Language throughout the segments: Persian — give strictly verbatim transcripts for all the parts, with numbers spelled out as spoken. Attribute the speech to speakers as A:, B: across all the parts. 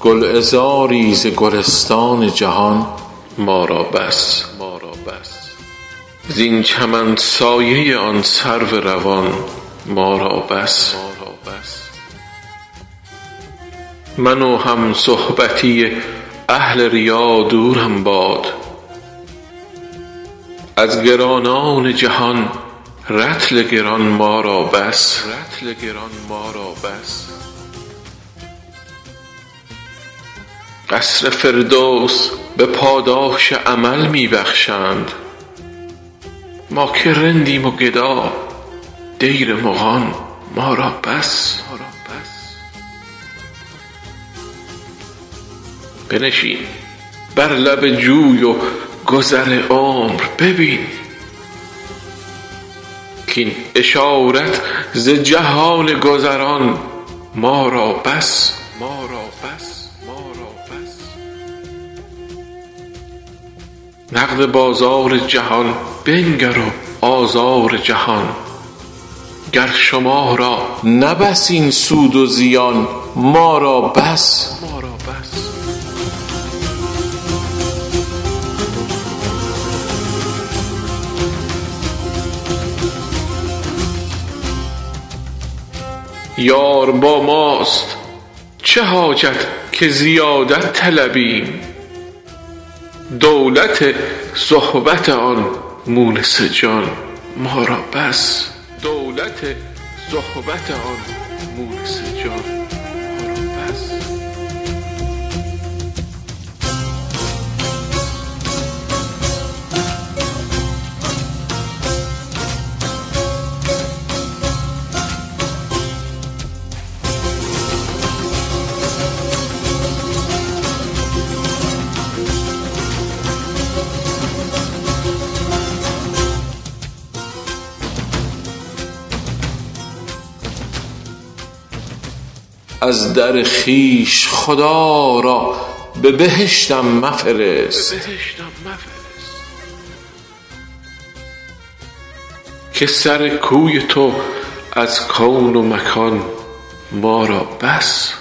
A: گلعذاری ز گلستان جهان ما را بس. زین چمن سایه آن سرو روان ما را بس. من و هم صحبتی اهل ریا دورم باد، از گرانان جهان رطل گران ما را بس. قصر فردوس به پاداش عمل می بخشند، ما که رندیم و گدا دیر مغان ما را بس. بنشین بر لب جوی و گذر عمر ببین، کاین اشارت ز جهان گذران ما را بس. نقد بازار جهان بنگر و آزار جهان، گر شما را نه بس این سود و زیان ما را بس. یار با ماست چه حاجت که زیادت طلبیم، دولت صحبت آن مونس جان ما را بس. از در خویش خدا را به بهشتم مفرست، که سر کوی تو از کون و مکان ما را بس.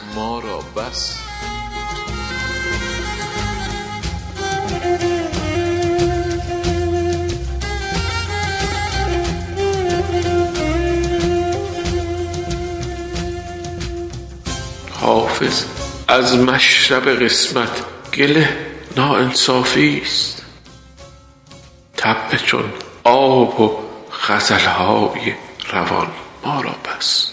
A: حافظ از مشرب قسمت گله ناانصافی است، طبع چون آب و غزلهای روان ما را بس.